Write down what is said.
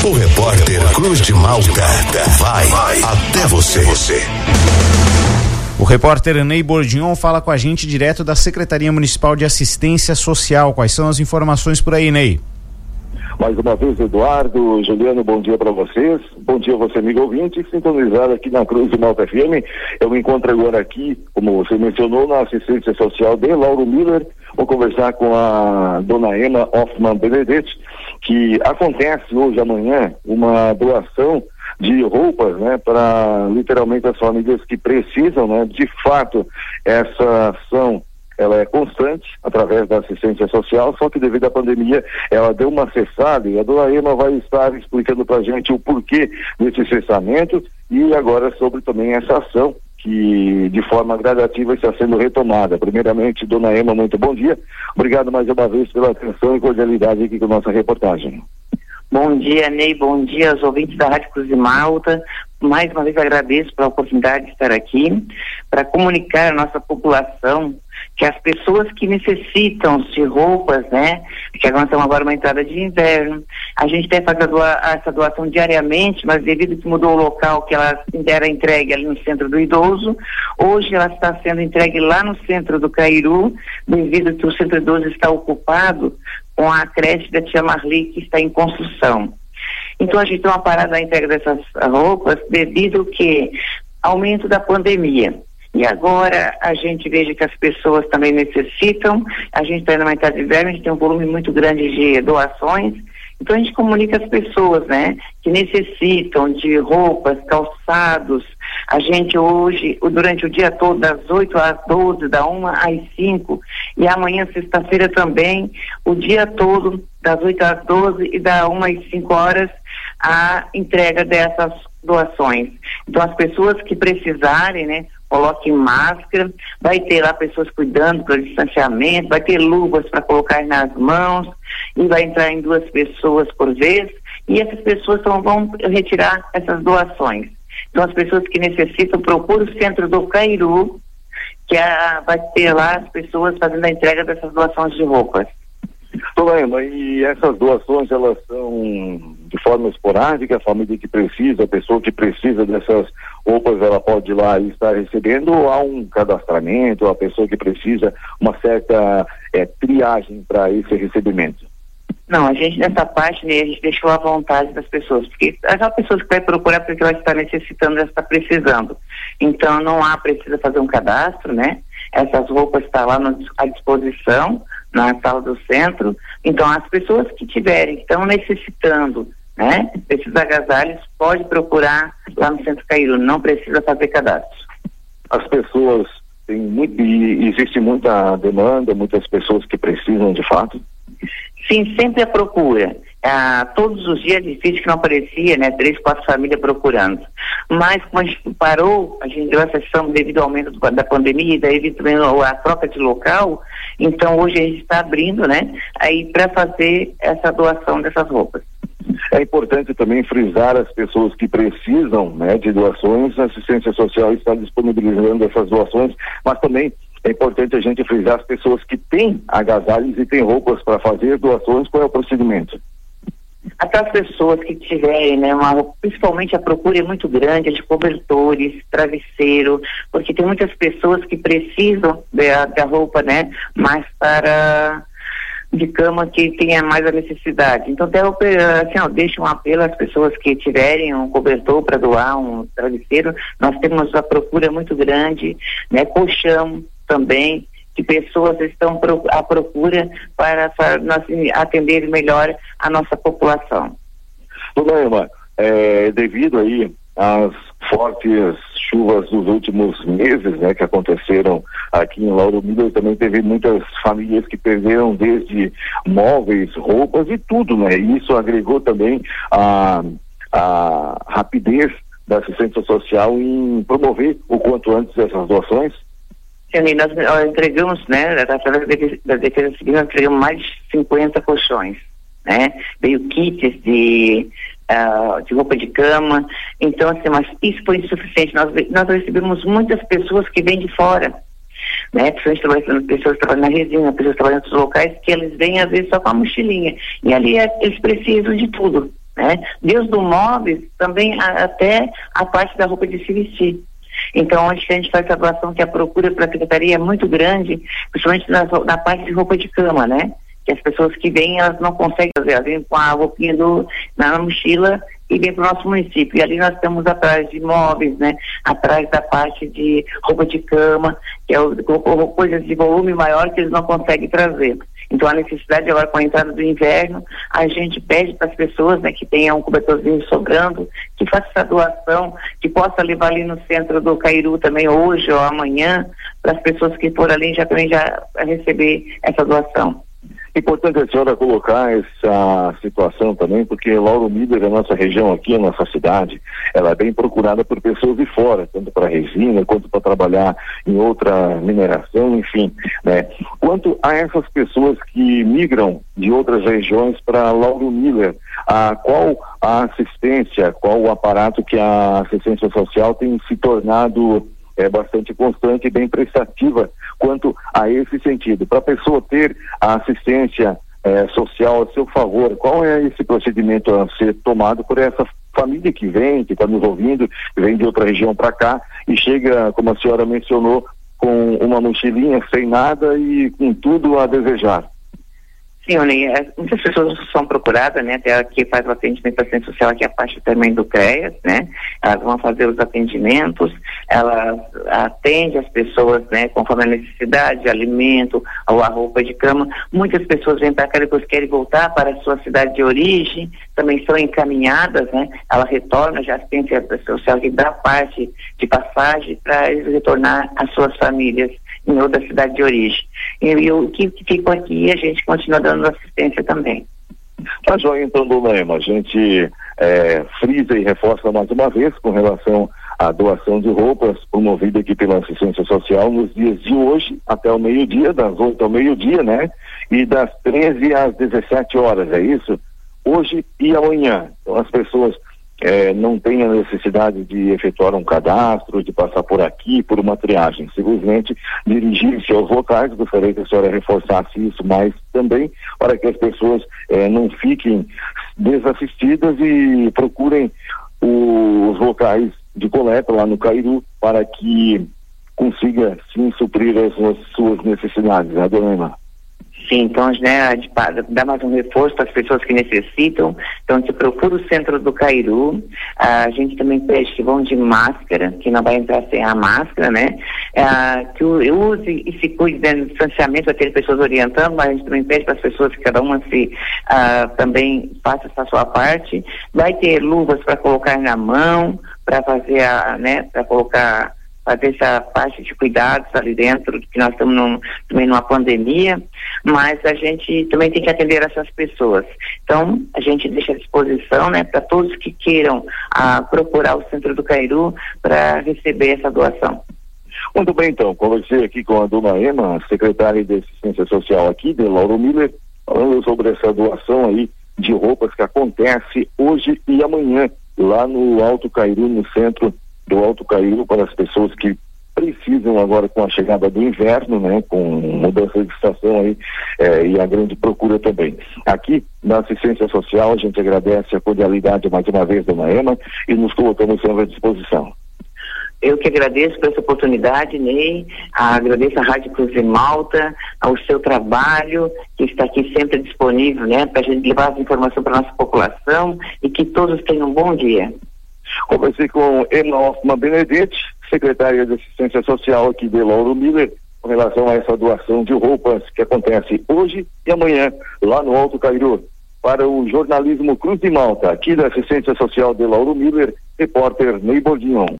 O repórter Cruz de Malta vai até você. O repórter Ney Bordignon fala com a gente direto da Secretaria Municipal de Assistência Social. Quais são as informações por aí, Ney? Mais uma vez, Eduardo, Juliano, bom dia para vocês. Bom dia, você, amigo ouvinte, sintonizado aqui na Cruz de Malta FM. Eu me encontro agora aqui, como você mencionou, na assistência social de Lauro Miller. Vou conversar com a dona Emma Hoffman Benedetti, que acontece hoje, amanhã, uma doação de roupas, né, para literalmente as famílias que precisam, né. De fato, essa ação ela é constante através da assistência social, só que devido à pandemia ela deu uma cessada, e a dona Emma vai estar explicando para a gente o porquê desse cessamento e agora sobre também essa ação que de forma gradativa está sendo retomada. Primeiramente, dona Emma, muito bom dia. Obrigado mais uma vez pela atenção e cordialidade aqui com a nossa reportagem. Bom dia, Ney, bom dia aos ouvintes da Rádio Cruz de Malta. Mais uma vez agradeço pela oportunidade de estar aqui para comunicar à nossa população que as pessoas que necessitam de roupas, né, que nós estamos agora uma entrada de inverno, a gente deve fazer essa doação diariamente, mas devido que mudou o local que ela era entregue ali no Centro do Idoso, hoje ela está sendo entregue lá no Centro do Cairu, devido que o Centro do Idoso está ocupado com a creche da tia Marli, que está em construção. Então a gente tem uma parada na entrega dessas roupas devido ao que aumento da pandemia. E agora a gente veja que as pessoas também necessitam, a gente está indo na metade de inverno, a gente tem um volume muito grande de doações, então a gente comunica às pessoas, né, que necessitam de roupas, calçados. A gente hoje, durante o dia todo, das 8 às 12, da 1 às 5, e amanhã, sexta-feira também, o dia todo, das 8 às 12 e da 1 às 5 horas, a entrega dessas doações. Então as pessoas que precisarem, né, coloquem máscara, vai ter lá pessoas cuidando para o distanciamento, vai ter luvas para colocar nas mãos, e vai entrar em 2 pessoas por vez, e essas pessoas vão retirar essas doações. Então as pessoas que necessitam, procurem o Centro do Cairu, que vai ter lá as pessoas fazendo a entrega dessas doações de roupas. Dona Emma, e essas doações, elas são de forma esporádica? A família que precisa, a pessoa que precisa dessas roupas, ela pode ir lá e estar recebendo, ou há um cadastramento, a pessoa que precisa uma certa triagem para esse recebimento? Não, a gente nessa parte, né, a gente deixou à vontade das pessoas, porque as pessoas que vai procurar porque ela está necessitando, ela está precisando. Então não precisa fazer um cadastro, né? Essas roupas estão lá à disposição na sala do centro. Então as pessoas que estão necessitando, né, desses agasalhos, pode procurar lá no Centro Cairu, não precisa fazer cadastro. As pessoas existe muita demanda, muitas pessoas que precisam de fato? Sim, sempre a procura. Todos os dias é difícil que não aparecia, né, 3, 4 famílias procurando. Mas como a gente parou, a gente deu essa ação devido ao aumento da pandemia, devido também a troca de local, então hoje a gente está abrindo, né, aí para fazer essa doação dessas roupas. É importante também frisar as pessoas que precisam, né, de doações. A assistência social está disponibilizando essas doações, mas também é importante a gente frisar as pessoas que têm agasalhos e têm roupas para fazer doações. Qual é o procedimento? Aquelas pessoas que tiverem, né, principalmente a procura é muito grande de cobertores, travesseiro, porque tem muitas pessoas que precisam da roupa, né, mais de cama, que tenha mais a necessidade. Então até assim, deixa um apelo às pessoas que tiverem um cobertor para doar, um travesseiro. Nós temos a procura muito grande, né, colchão também, que pessoas estão à procura para nós atender melhor a nossa população. Dona Emma, devido aí às fortes chuvas dos últimos meses, né, que aconteceram aqui em Lauro Miller, também teve muitas famílias que perderam desde móveis, roupas e tudo, né? E isso agregou também a rapidez da assistência social em promover o quanto antes essas doações. Nós entregamos, né, através da Defesa Civil, nós entregamos mais de 50 colchões, né? Veio kits de roupa de cama. Então, assim, mas isso foi insuficiente. Nós recebemos muitas pessoas que vêm de fora, né? Pessoas que trabalham na resina, pessoas que trabalham em outros locais, que eles vêm às vezes só com a mochilinha. E ali eles precisam de tudo, né? Desde o móveis também até a parte da roupa de se vestir. Então, onde que a gente faz a doação, que a procura para a secretaria é muito grande, principalmente na parte de roupa de cama, né? Que as pessoas que vêm, elas não conseguem fazer, elas vêm com a roupinha na mochila e vêm para o nosso município. E ali nós estamos atrás de móveis, né? Atrás da parte de roupa de cama, que é coisas de volume maior que eles não conseguem trazer. Então, a necessidade agora, com a entrada do inverno, a gente pede para as pessoas, né, que tenham um cobertorzinho sobrando, que faça essa doação, que possa levar ali no centro do Cairu também, hoje ou amanhã, para as pessoas que for ali também já receber essa doação. Importante a senhora colocar essa situação também, porque Lauro Miller, a nossa região aqui, a nossa cidade, ela é bem procurada por pessoas de fora, tanto para resina, quanto para trabalhar em outra mineração, enfim, né? Quanto a essas pessoas que migram de outras regiões para Lauro Miller, qual a assistência, qual o aparato que a assistência social tem se tornado bastante constante e bem prestativa quanto a esse sentido? Para a pessoa ter a assistência social a seu favor, qual é esse procedimento a ser tomado por essa família que está nos ouvindo, que vem de outra região para cá e chega, como a senhora mencionou, com uma mochilinha sem nada e com tudo a desejar? Sim, muitas pessoas são procuradas, né? Até aqui faz o atendimento da assistência social, aqui a parte também do CREAS, né? Elas vão fazer os atendimentos, elas atendem as pessoas, né? Conforme a necessidade, alimento, ou a roupa de cama. Muitas pessoas vêm para cá e depois querem voltar para a sua cidade de origem, também são encaminhadas, né? Ela retorna já a assistência social que dá parte de passagem para eles retornar às suas famílias em outra cidade de origem. E o que ficou aqui, a gente continua dando assistência também. Tá joia, então, dona Ema, a gente frisa e reforça mais uma vez com relação à doação de roupas promovida aqui pela assistência social nos dias de hoje até o meio-dia, das 8 ao meio-dia, né? E das 13 às 17 horas, é isso? Hoje e amanhã. Então as pessoas não têm a necessidade de efetuar um cadastro, de passar por aqui, por uma triagem, simplesmente dirigir-se aos locais. Gostaria que a senhora reforçasse isso mais também, para que as pessoas não fiquem desassistidas e procurem os locais de coleta lá no Cairu, para que consiga sim suprir as suas necessidades, né, dona Ema? Sim, então, né, dá mais um reforço para as pessoas que necessitam. Então, se procura o centro do Cairu. A gente também pede que vão de máscara, que não vai entrar sem a máscara, né? Que use e se cuide do distanciamento, vai ter pessoas orientando, mas a gente também pede para as pessoas que cada uma também faça essa sua parte. Vai ter luvas para colocar na mão, para fazer fazer essa parte de cuidados ali dentro, que nós estamos também numa pandemia, mas a gente também tem que atender essas pessoas. Então, a gente deixa à disposição, né, para todos que queiram procurar o Centro do Cairu para receber essa doação. Muito bem, então, conversei aqui com a dona Ema, secretária de Assistência Social aqui de Lauro Miller, falando sobre essa doação aí de roupas que acontece hoje e amanhã, lá no Alto Cairu, no centro do Alto Cairu, para as pessoas que precisam agora com a chegada do inverno, né, com mudança de estação aí, e a grande procura também. Aqui na assistência social a gente agradece a cordialidade mais uma vez, dona Ema, e nos colocamos sempre à disposição. Eu que agradeço por essa oportunidade, Ney, agradeço a Rádio Cruz de Malta, ao seu trabalho, que está aqui sempre disponível, né, para a gente levar as informações para a nossa população, e que todos tenham um bom dia. Conversei com Ema Hoffman Benedetti, secretária de Assistência Social aqui de Lauro Miller, com relação a essa doação de roupas que acontece hoje e amanhã lá no Alto Cairu. Para o jornalismo Cruz de Malta, aqui da Assistência Social de Lauro Miller, repórter Ney Bordignon.